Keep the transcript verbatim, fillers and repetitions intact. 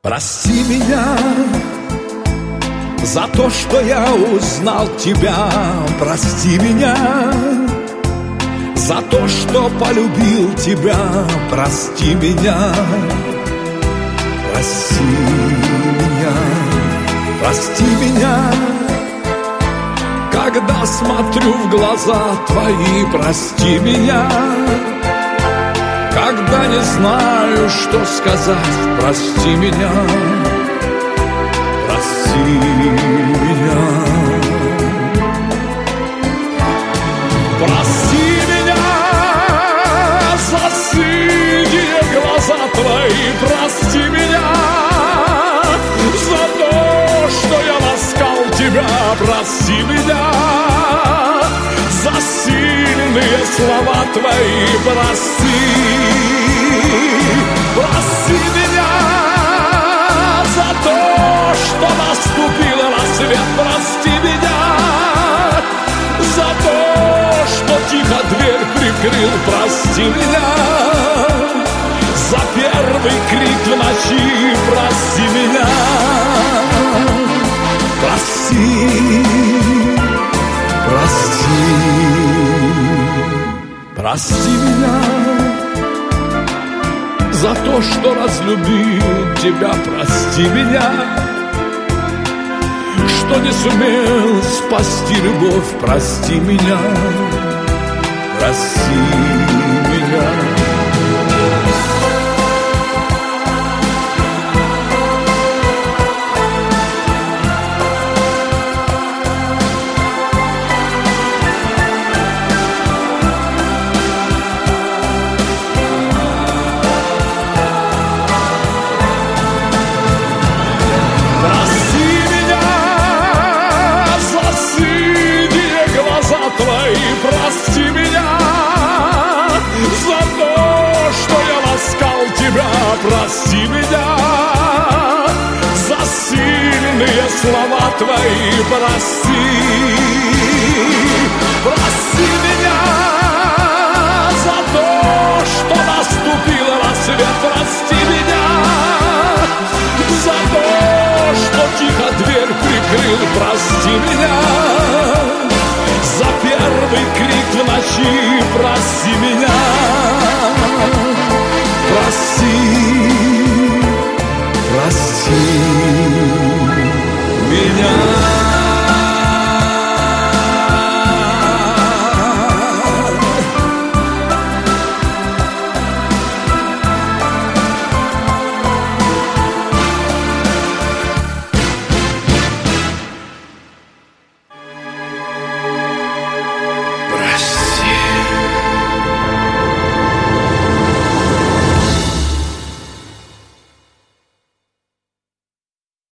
Прости меня за то, что я узнал тебя. Прости меня за то, что полюбил тебя. Прости меня, прости меня, прости меня. Когда смотрю в глаза твои, прости меня. Когда не знаю, что сказать, прости меня, прости меня. Прости меня за синие глаза твои, прости меня за то, что я ласкал тебя, прости меня за сильные слова твои, прости. Прости меня за то, что наступил рассвет, прости меня за то, что тихо дверь прикрыл, прости меня за первый крик в ночи, прости меня, прости, прости, прости меня за то, что разлюбил тебя, прости меня, что не сумел спасти любовь, прости меня, прости меня. Прости меня за то, что я ласкал тебя, прости меня за сильные слова твои, прости.